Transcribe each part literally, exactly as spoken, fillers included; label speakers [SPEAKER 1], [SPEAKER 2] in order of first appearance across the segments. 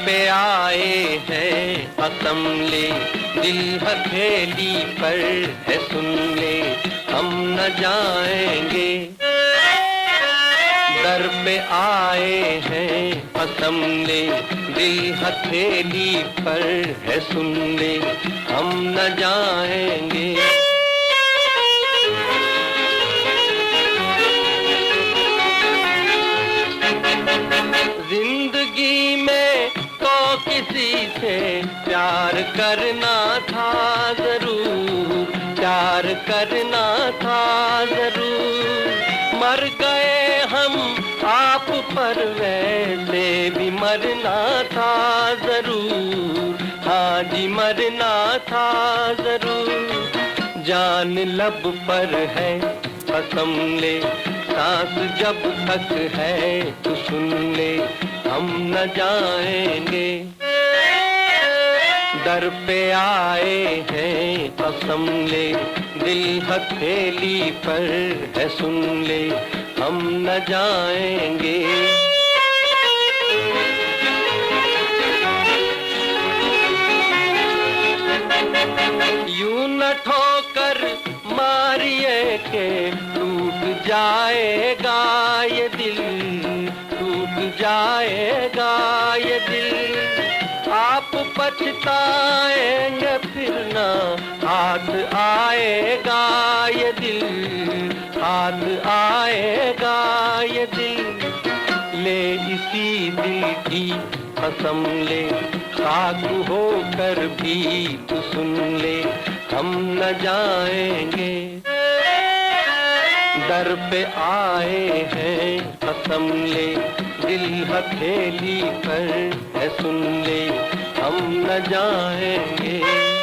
[SPEAKER 1] पे आए हैं कसम ले, दिल हथेली पर है सुन ले, हम न जाएंगे। दर पे आए हैं कसम ले, दिल हथेली पर है सुन ले, हम न जाएंगे। जिंदगी में तो किसी से प्यार करना था जरूर, प्यार करना था जरूर। मर गए हम आप पर वैसे भी मरना था जरूर, हाँ जी मरना था जरूर। जान लब पर है कसम ले, सांस जब तक है तो सुन ले, हम न जाएंगे। दर पे आए हैं कसम ले, दिल हथेली पर है सुन ले, हम न जाएंगे। यूं न ठोकर मारिए के टूट जाएगा ये दिल, टूट जाएगा ये दिल। आप पछताएंगे फिर ना हाथ आएगा ये दिल, हाथ आएगा ये दिल। ले इसी दिल की कसम ले, खाक होकर भी तू सुन ले, हम न जाएंगे। दर पे आए हैं कसम ले, दिल हथेली पर है सुन ले, हम न जाएंगे।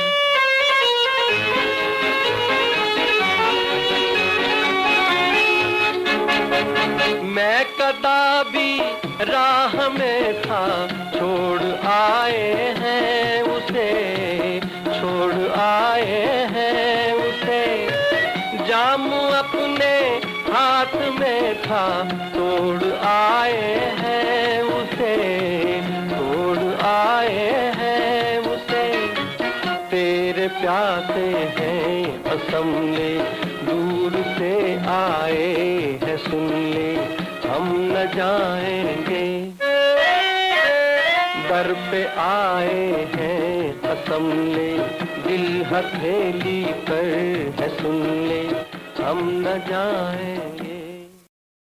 [SPEAKER 1] मैं कदाबी राह में था, छोड़ आए हैं उसे, छोड़ आए हैं उसे। जाम अपने हाथ में था, तोड़ आए हैं उसे, तोड़ आए हैं उसे। तेरे प्यासे हैं कसम ले, दूर से आए हैं सुन ले, हम न जाएंगे। दर पे आए हैं कसम ले, दिल हथेली पर है सुन ले, हम न जाएंगे।